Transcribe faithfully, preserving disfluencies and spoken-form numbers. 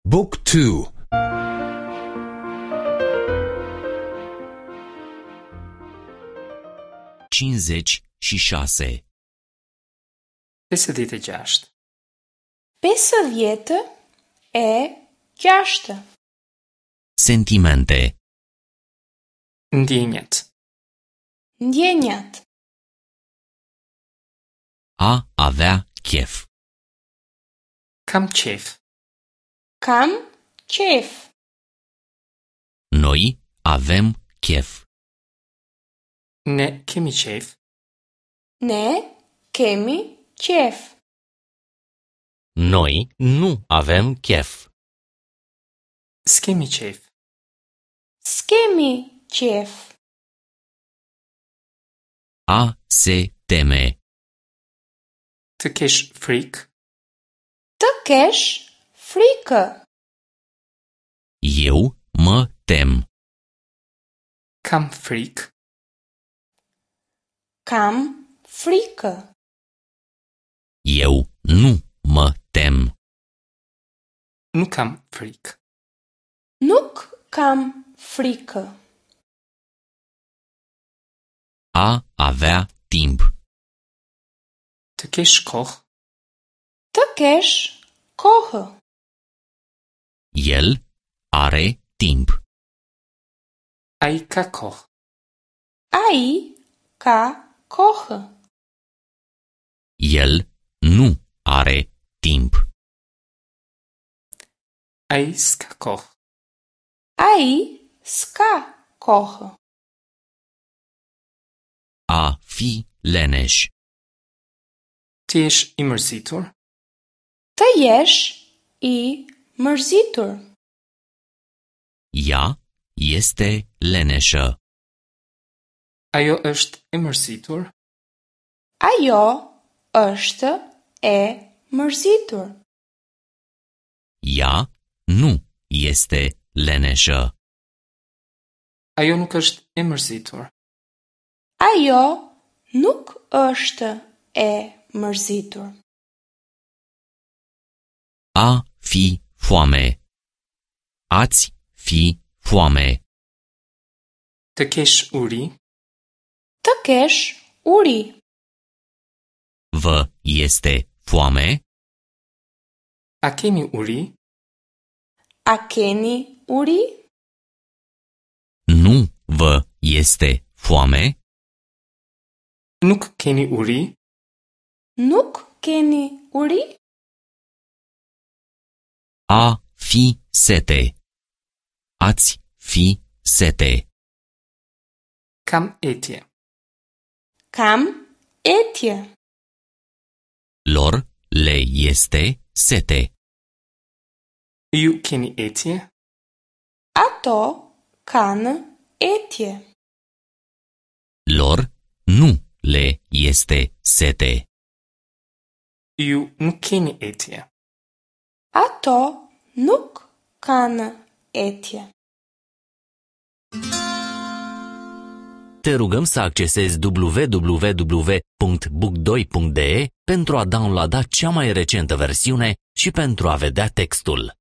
Book two. cincizeci și șase. pesëdhjetë e gjashtë. pesëdhjetë e gjashtë. Sentimente. Ndjenjat. Ndjenjat. A avea chef. Kam qef. Kam qef. Noi avem chef. Ne kemi qef. Ne kemi qef. Noi nu avem chef. S'kemi qef. S'kemi qef. A se teme. Të kesh frikë. Të kesh frikë. Eu mă tem. Kam frikë. Kam frikë. Eu nu mă tem. Nuk kam frikë. Nuk kam frikë. A avea timp. Të kesh kohë. Të kesh kohë. El are timp. Ai ka kohë. Ai ka kohë. El nu are timp. Ai s'ka kohë. Ai s'ka kohë. A fi leneș. Ti jesh i mërzitur. Të jesh i mërzitur. Ea este leneșă. Ajo është e mërzitur. Ajo është e mërzitur. Ea nu este leneșă. Ajo nuk është e mërzitur. Ajo nuk është e mërzitur. A fi foame. Ați fi foame. Të kesh uri. Të kesh uri. Vă este foame? A kemi uri? A keni uri? Nu vă este foame? Nuk keni uri? Nuk keni uri? A fi sete. Ați fi sete. Kam etje. Kam etje. Lor le este sete. Ju keni etje? Ato kanë etje. Lor nu le este sete. Ju nuk keni etje. Ato nuk kanë etje. Te rugăm să accesezi w w w punct book doi punct d e pentru a downloada cea mai recentă versiune și pentru a vedea textul.